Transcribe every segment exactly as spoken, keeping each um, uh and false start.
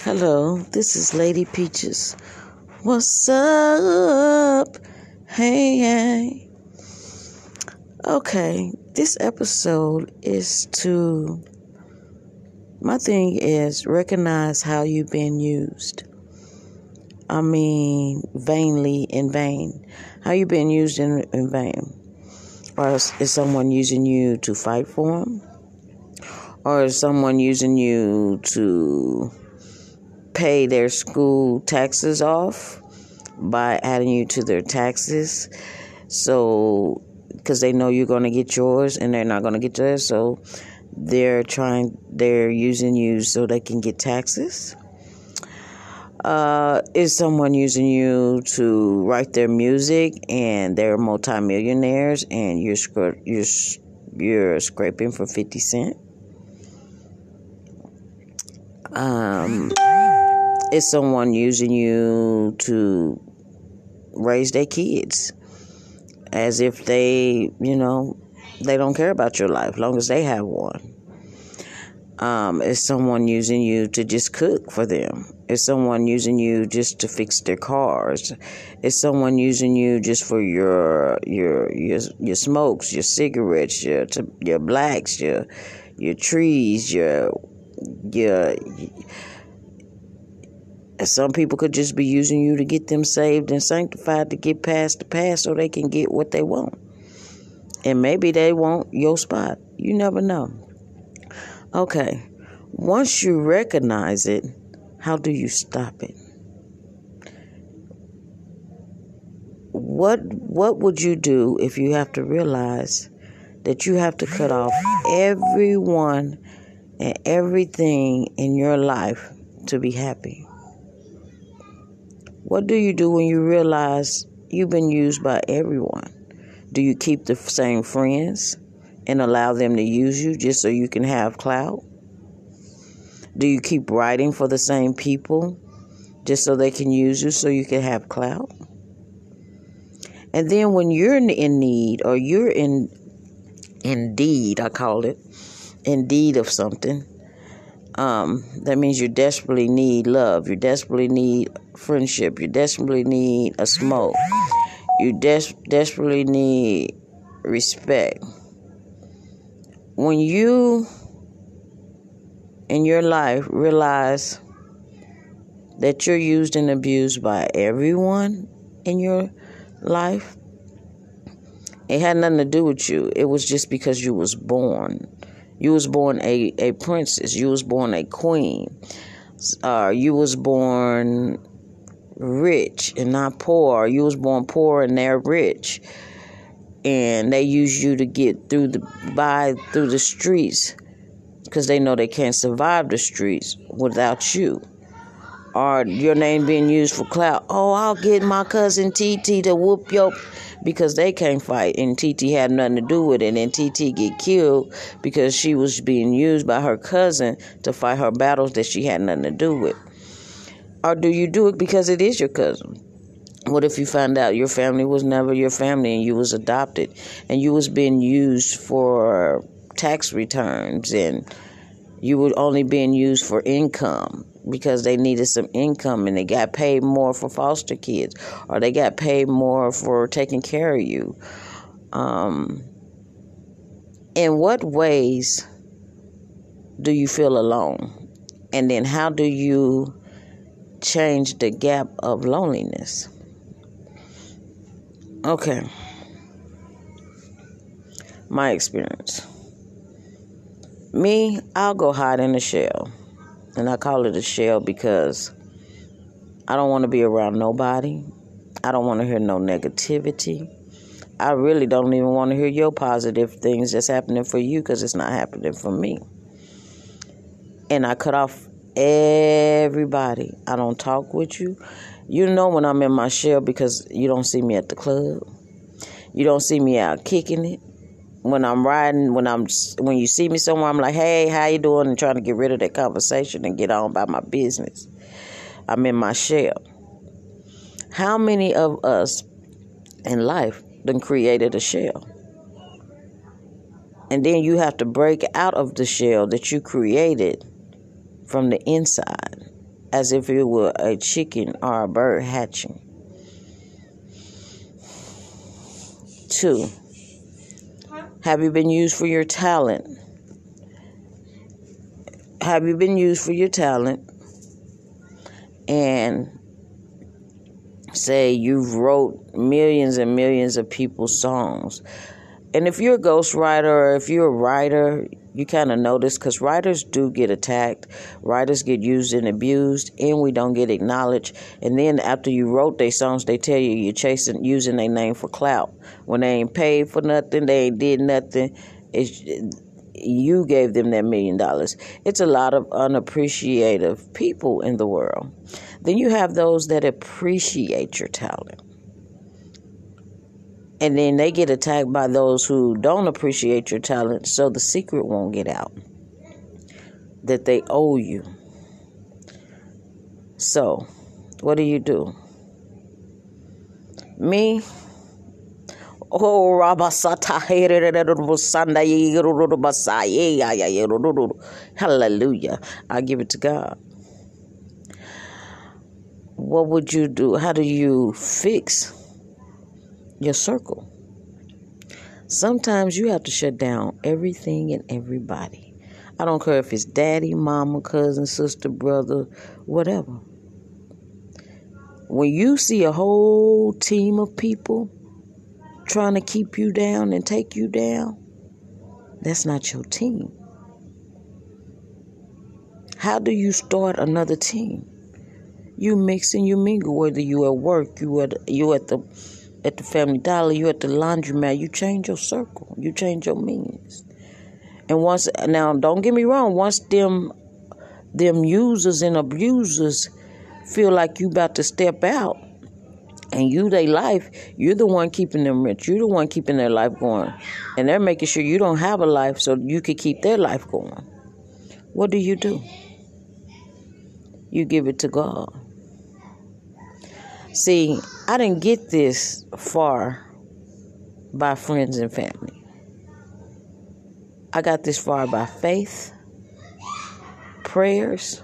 Hello, this is Lady Peaches. What's up? Hey, hey. Okay, this episode is to, my thing is recognize how you've been used. I mean, vainly, in vain. How you been used in, in vain? Or is, is someone using you to fight for them? Or is someone using you to pay their school taxes off by adding you to their taxes? So, because they know you're going to get yours and they're not going to get theirs, so they're trying, they're using you so they can get taxes. Uh, is someone using you to write their music and they're multimillionaires and you're scra- you're you're scraping for fifty cent? Um, is someone using you to raise their kids as if they, you know, they don't care about your life, long as they have one? Um, is someone using you to just cook for them? Is someone using you just to fix their cars? Is someone using you just for your your your your smokes, your cigarettes, your your blacks, your your trees, your your some people could just be using you to get them saved and sanctified, to get past the past so they can get what they want. And maybe they want your spot. You never know. Okay. Once you recognize it, how do you stop it? What what would you do if you have to realize that you have to cut off everyone and everything in your life to be happy? What do you do when you realize you've been used by everyone? Do you keep the same friends and allow them to use you just so you can have clout? Do you keep writing for the same people just so they can use you so you can have clout? And then when you're in need, or you're in in deed, I call it, in deed of something, um, that means you desperately need love. You desperately need friendship. You desperately need a smoke. You des- desperately need respect. When you in your life realize that you're used and abused by everyone in your life, it had nothing to do with you. It was just because you was born. You was born a, a princess. You was born a queen. Uh, you was born rich and not poor. You was born poor and they're rich. And they use you to get through the by through the streets because they know they can't survive the streets without you. Or your name being used for clout. Oh, I'll get my cousin T T to whoop your... Because they can't fight, and T T had nothing to do with it, and T T get killed because she was being used by her cousin to fight her battles that she had nothing to do with. Or do you do it because it is your cousin? What if you found out your family was never your family and you was adopted and you was being used for tax returns and you were only being used for income because they needed some income and they got paid more for foster kids, or they got paid more for taking care of you? Um, in what ways do you feel alone? And then how do you change the gap of loneliness? Okay. My experience. Me, I'll go hide in a shell. And I call it a shell because I don't want to be around nobody. I don't want to hear no negativity. I really don't even want to hear your positive things that's happening for you because it's not happening for me. And I cut off everybody. I don't talk with you. You know when I'm in my shell because you don't see me at the club. You don't see me out kicking it. When I'm riding, when I'm, when you see me somewhere, I'm like, hey, how you doing? And trying to get rid of that conversation and get on about my business. I'm in my shell. How many of us in life done created a shell? And then you have to break out of the shell that you created from the inside as if it were a chicken or a bird hatching. Two, have you been used for your talent? Have you been used for your talent and say you've wrote millions and millions of people's songs? And if you're a ghostwriter or if you're a writer, you kind of know this because writers do get attacked. Writers get used and abused, and we don't get acknowledged. And then after you wrote their songs, they tell you you're chasing, using their name for clout. When they ain't paid for nothing, they ain't did nothing. It's, you gave them that million dollars. It's a lot of unappreciative people in the world. Then you have those that appreciate your talent. And then they get attacked by those who don't appreciate your talent, so the secret won't get out that they owe you. So, what do you do? Me? Oh, hallelujah. I give it to God. What would you do? How do you fix your circle? Sometimes you have to shut down everything and everybody. I don't care if it's daddy, mama, cousin, sister, brother, whatever. When you see a whole team of people trying to keep you down and take you down, that's not your team. How do you start another team? You mix and you mingle, whether you at work, you at you at the at the Family Dollar, you at the laundromat. You change your circle. You change your means. And once, now don't get me wrong, once them them users and abusers feel like you about to step out and you their life, you're the one keeping them rich. You're the one keeping their life going. And they're making sure you don't have a life so you can keep their life going. What do you do? You give it to God. See, I didn't get this far by friends and family. I got this far by faith, prayers.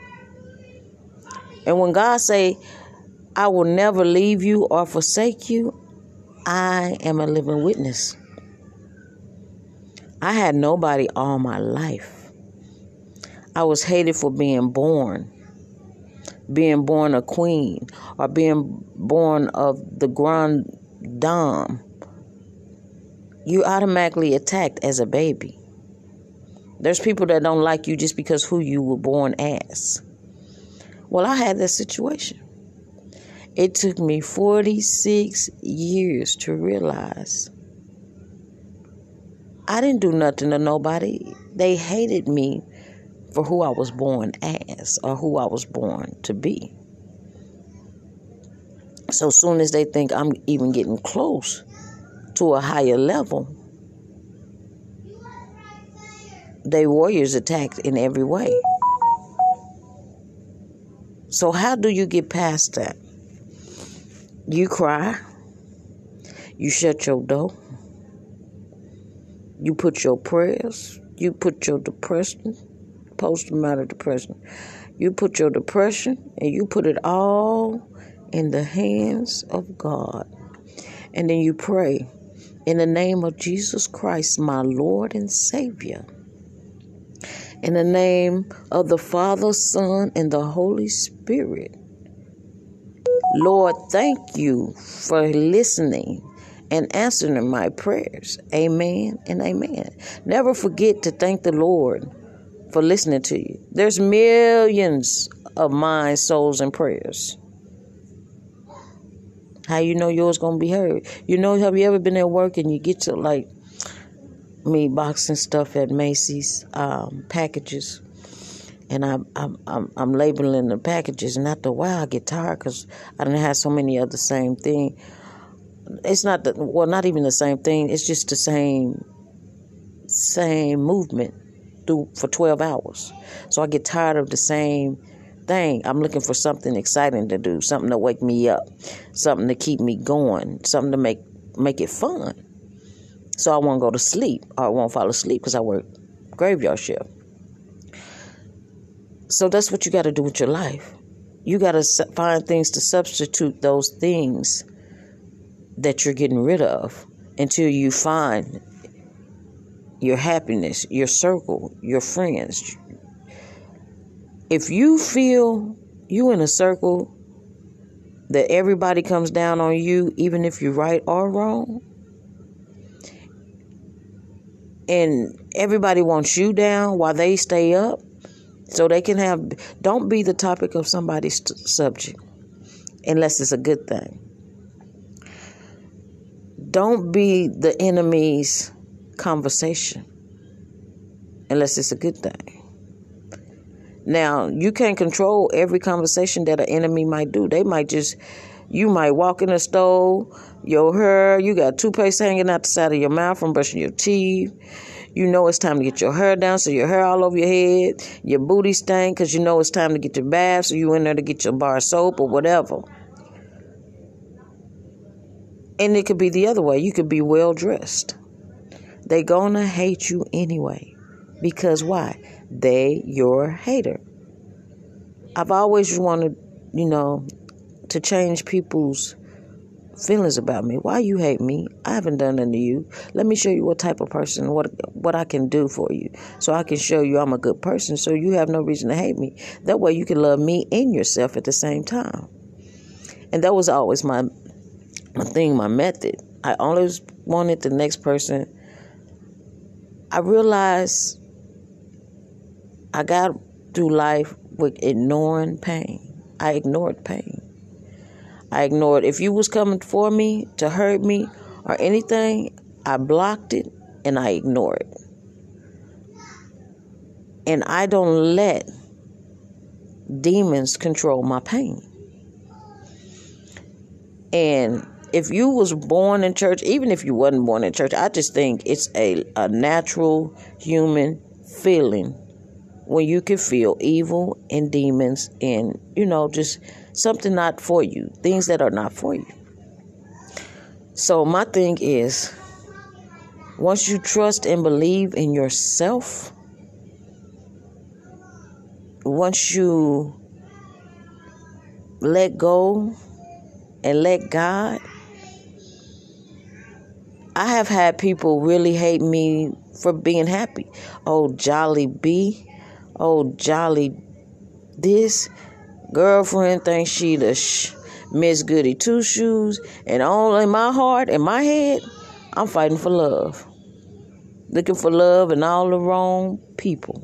And when God say, I will never leave you or forsake you, I am a living witness. I had nobody all my life. I was hated for being born. Being born a queen or being born of the grand dame, you automatically attacked as a baby. There's people that don't like you just because who you were born as. Well, I had that situation. It took me forty-six years to realize I didn't do nothing to nobody. They hated me for who I was born as or who I was born to be. So soon as they think I'm even getting close to a higher level, they warriors attacked in every way. So how do you get past that? You cry. You shut your door. You put your prayers. You put your depression. Post-traumatic depression. You put your depression and you put it all in the hands of God. And then you pray, in the name of Jesus Christ, my Lord and Savior. In the name of the Father, Son, and the Holy Spirit. Lord, thank you for listening and answering my prayers. Amen and amen. Never forget to thank the Lord for listening to you. There's millions of minds, souls, and prayers. How you know yours gonna be heard? You know, have you ever been at work and you get to like me boxing stuff at Macy's um, packages, and I'm I'm I'm I'm labeling the packages, and after a while I get tired because I done had so many of the same thing. It's not the well, not even the same thing. It's just the same same movement for twelve hours. So I get tired of the same thing. I'm looking for something exciting to do, something to wake me up, something to keep me going, something to make make it fun. So I won't go to sleep or I won't fall asleep because I work graveyard shift. So that's what you got to do with your life. You got to find things to substitute those things that you're getting rid of until you find your happiness, your circle, your friends. If you feel you in a circle that everybody comes down on you, even if you're right or wrong, and everybody wants you down while they stay up, so they can have, don't be the topic of somebody's t- subject, unless it's a good thing. Don't be the enemy's conversation, unless it's a good thing. Now, you can't control every conversation that an enemy might do. They might just, you might walk in the store, your hair, you got toothpaste hanging out the side of your mouth from brushing your teeth. You know it's time to get your hair down, so your hair all over your head. Your booty stank because you know it's time to get your bath, so you in there to get your bar of soap or whatever. And it could be the other way. You could be well dressed. They gonna hate you anyway. Because why? They your hater. I've always wanted, you know, to change people's feelings about me. Why you hate me? I haven't done nothing to you. Let me show you what type of person, what what I can do for you. So I can show you I'm a good person, so you have no reason to hate me. That way you can love me and yourself at the same time. And that was always my, my thing, my method. I always wanted the next person. I realized I got through life with ignoring pain. I ignored pain. I ignored. If you was coming for me to hurt me or anything, I blocked it and I ignored it. And I don't let demons control my pain. And if you was born in church, even if you wasn't born in church, I just think it's a, a natural human feeling when you can feel evil and demons and, you know, just something not for you, things that are not for you. So my thing is, once you trust and believe in yourself, once you let go and let God, I have had people really hate me for being happy. Oh, Jolly B. Oh, Jolly this. Girlfriend thinks she the sh- Miss Goody Two Shoes. And all in my heart, in my head, I'm fighting for love. Looking for love in all the wrong people.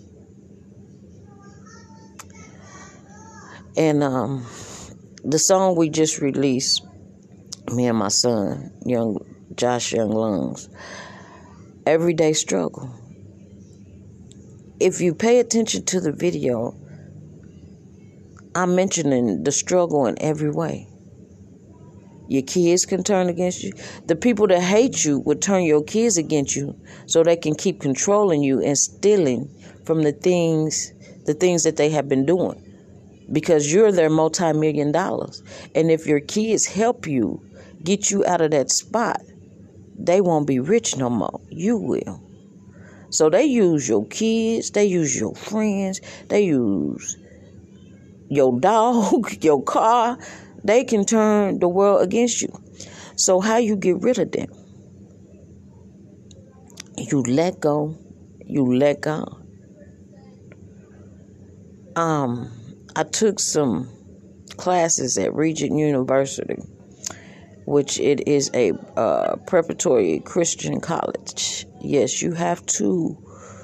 And um, the song we just released, me and my son, young Josh Young Lungs, Everyday Struggle. If you pay attention to the video, I'm mentioning the struggle in every way. Your kids can turn against you. The people that hate you will turn your kids against you so they can keep controlling you and stealing from the things, the things that they have been doing. Because you're their multi-million dollars. And if your kids help you get you out of that spot, they won't be rich no more. You will. So they use your kids, they use your friends, they use your dog, your car. They can turn the world against you. So how you get rid of them? You let go, you let God. Um, I took some classes at Regent University, which it is a uh, preparatory Christian college. Yes, you have to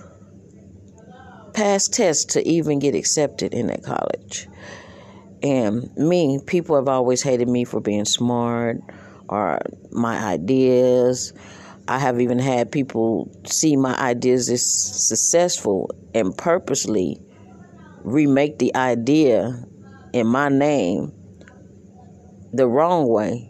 pass tests to even get accepted in that college. And me, people have always hated me for being smart or my ideas. I have even had people see my ideas as successful and purposely remake the idea in my name the wrong way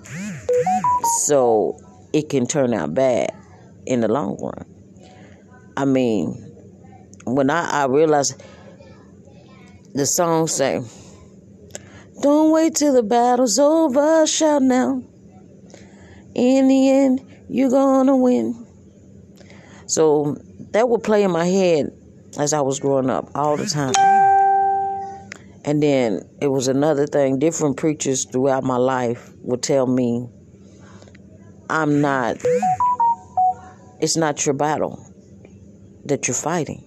so it can turn out bad in the long run. I mean, when I, I realized the song say, don't wait till the battle's over, shout now. In the end, you're gonna win. So that would play in my head as I was growing up, all the time. And then it was another thing. Different preachers throughout my life would tell me, I'm not, it's not your battle that you're fighting.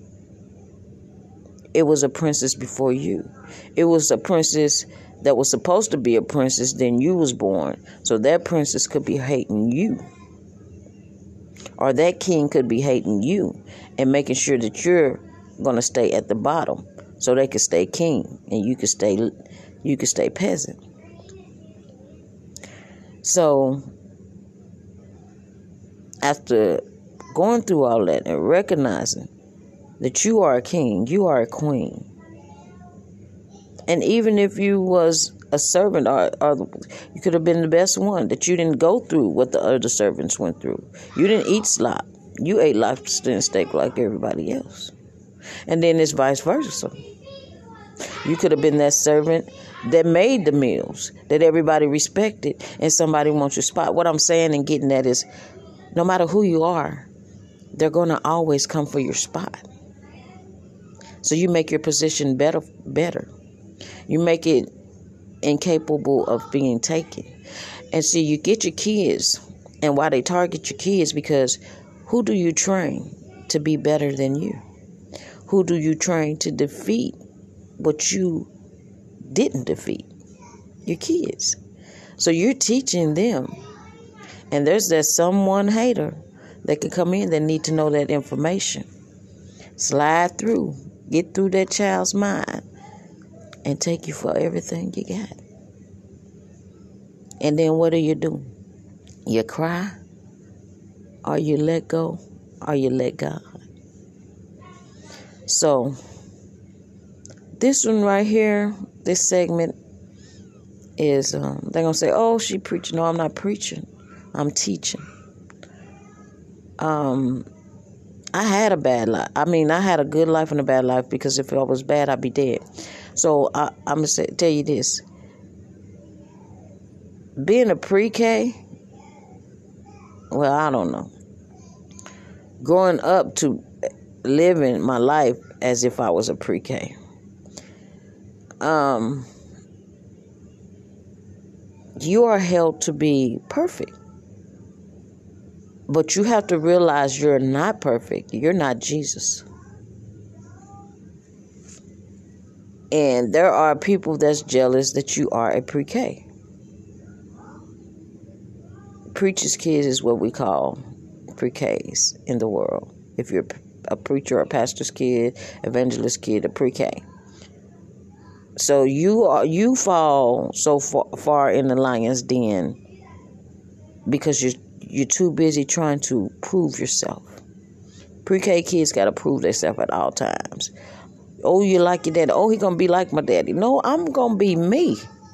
It was a princess before you. It was a princess that was supposed to be a princess, then you was born. So that princess could be hating you. Or that king could be hating you and making sure that you're going to stay at the bottom so they could stay king and you could stay you could stay peasant. So after going through all that and recognizing that you are a king, you are a queen. And even if you was a servant, or, or you could have been the best one, that you didn't go through what the other servants went through. You didn't eat slop. You ate lobster and steak like everybody else. And then it's vice versa. You could have been that servant that made the meals that everybody respected and somebody wants your spot. What I'm saying and getting at is, no matter who you are, they're going to always come for your spot. So you make your position better, better. You make it incapable of being taken. And see, you get your kids, and why they target your kids, because who do you train to be better than you? Who do you train to defeat what you didn't defeat? Your kids. So you're teaching them. And there's that someone hater that can come in that need to know that information. Slide through. Get through that child's mind and take you for everything you got. And then what do you do? You cry, or you let go, or you let God. So this one right here, this segment is, um, they're going to say, oh, she preaching. No, I'm not preaching. I'm teaching. Um, I had a bad life. I mean, I had a good life and a bad life, because if I was bad, I'd be dead. So I, I'm going to tell you this. Being a pre-K, well, I don't know. Growing up to living my life as if I was a pre-K. Um, you are held to be perfect. But you have to realize you're not perfect. You're not Jesus. And there are people that's jealous that you are a pre-K. Preacher's kids is what we call pre-Ks in the world. If you're a preacher or a pastor's kid, evangelist kid, a pre-K. So you are you fall so far, far in the lion's den because you're you're too busy trying to prove yourself. Pre-K kids got to prove themselves at all times. Oh, you like your daddy. Oh, he going to be like my daddy. No, I'm going to be me.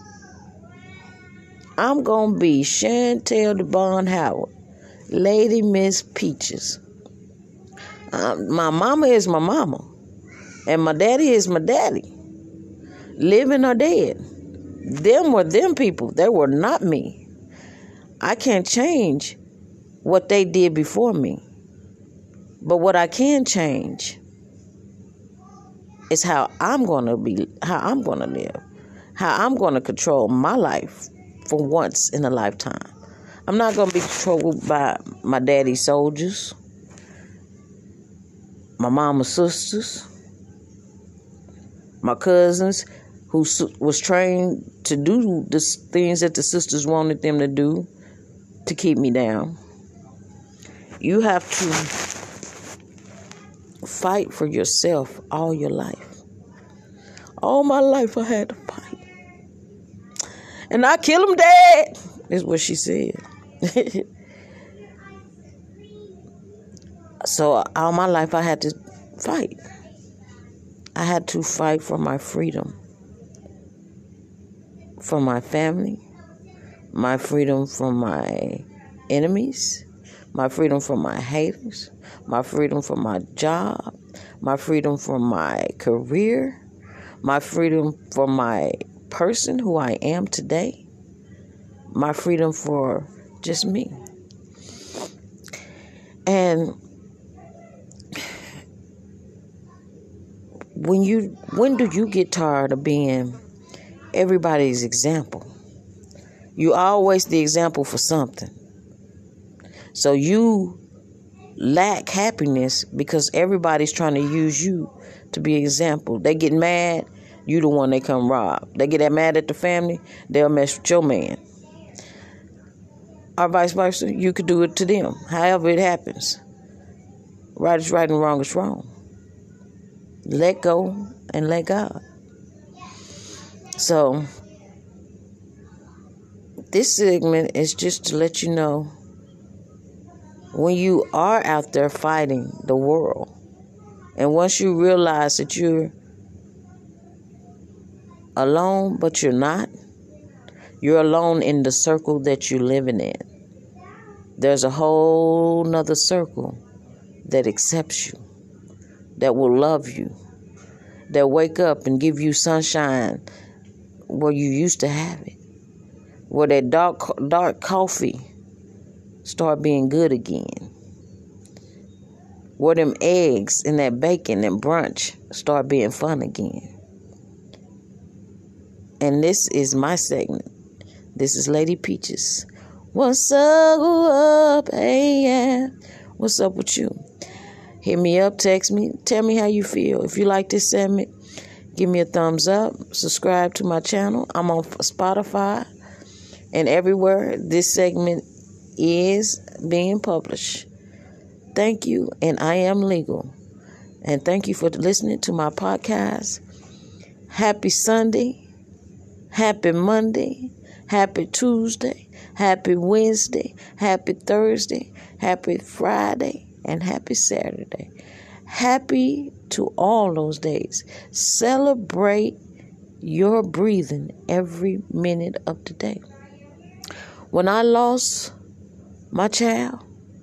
I'm going to be Chantel DeBon Howard, Lady Miss Peaches. Uh, my mama is my mama. And my daddy is my daddy. Living or dead. Them were them people. They were not me. I can't change what they did before me. But what I can change is how I'm going to be, how I'm going to live, how I'm going to control my life for once in a lifetime. I'm not going to be controlled by my daddy's soldiers, my mama's sisters, my cousins who was trained to do the things that the sisters wanted them to do to keep me down. You have to fight for yourself all your life. All my life I had to fight. And I kill him dead, is what she said. So all my life I had to fight. I had to fight for my freedom. For my family. My freedom from my enemies. My freedom from my haters. My freedom from my job. My freedom from my career. My freedom for my person who I am today. My freedom for just me. And when you when do you get tired of being everybody's example? You always the example for something. So you lack happiness because everybody's trying to use you to be an example. They get mad, you the one they come rob. They get that mad at the family, they'll mess with your man. Or vice versa, you could do it to them. However it happens. Right is right and wrong is wrong. Let go and let God. So, this segment is just to let you know, when you are out there fighting the world, and once you realize that you're alone, but you're not, you're alone in the circle that you're living in. There's a whole nother circle that accepts you, that will love you, that wake up and give you sunshine where you used to have it, where that dark dark coffee start being good again, where them eggs and that bacon and brunch start being fun again. And this is my segment. This is Lady Peaches. What's up? Hey, yeah. What's up with you? Hit me up, text me, tell me how you feel. If you like this segment, give me a thumbs up, subscribe to my channel. I'm on Spotify and everywhere this segment is being published. Thank you, and I am legal. And thank you for listening to my podcast. Happy Sunday, happy Monday, happy Tuesday, happy Wednesday, happy Thursday, happy Friday, and happy Saturday. Happy to all those days. Celebrate your breathing every minute of the day. When I lost my child,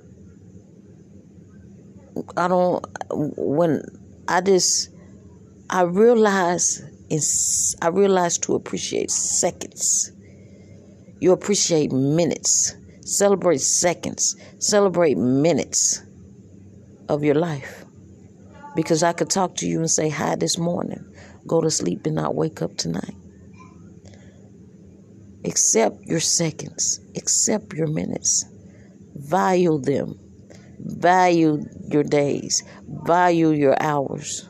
I don't, when I just, I realized, I realized to appreciate seconds. You appreciate minutes. Celebrate seconds. Celebrate minutes of your life. Because I could talk to you and say hi this morning, go to sleep and not wake up tonight. Accept your seconds. Accept your minutes. Value them. Value your days. Value your hours.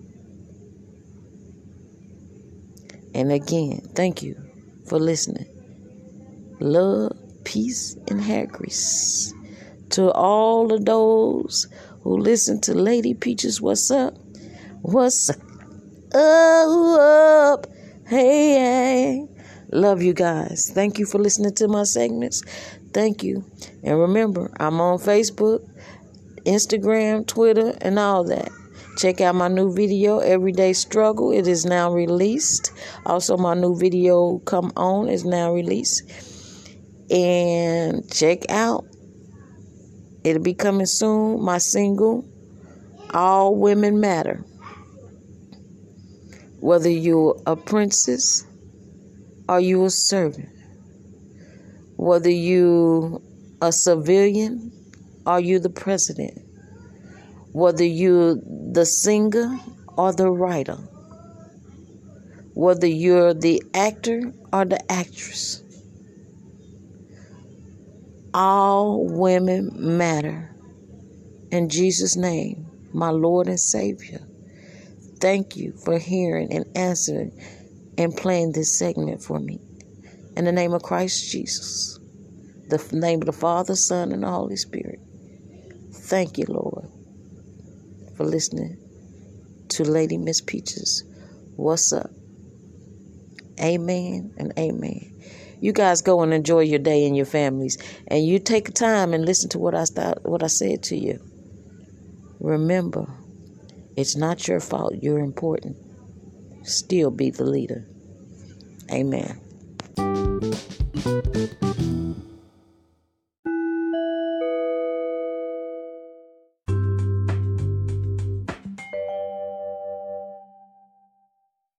And again, thank you for listening. Love, peace, and hair grease. To all of those who listen to Lady Peaches, what's up? What's up? Oh, up. Hey, hey. Love you guys. Thank you for listening to my segments. Thank you. And remember, I'm on Facebook, Instagram, Twitter, and all that. Check out my new video, Everyday Struggle. It is now released. Also, my new video, Come On, is now released. And check out, it'll be coming soon, my single, All Women Matter. Whether you're a princess or you a servant, whether you a civilian or you the president, whether you're the singer or the writer, whether you're the actor or the actress, all women matter. In Jesus' name, my Lord and Savior, thank you for hearing and answering and playing this segment for me. In the name of Christ Jesus, the name of the Father, Son, and the Holy Spirit. Thank you, Lord, for listening to Lady Miss Peaches. What's up? Amen and amen. You guys go and enjoy your day and your families. And you take time and listen to what I start, what I said to you. Remember, it's not your fault. You're important. Still be the leader. Amen.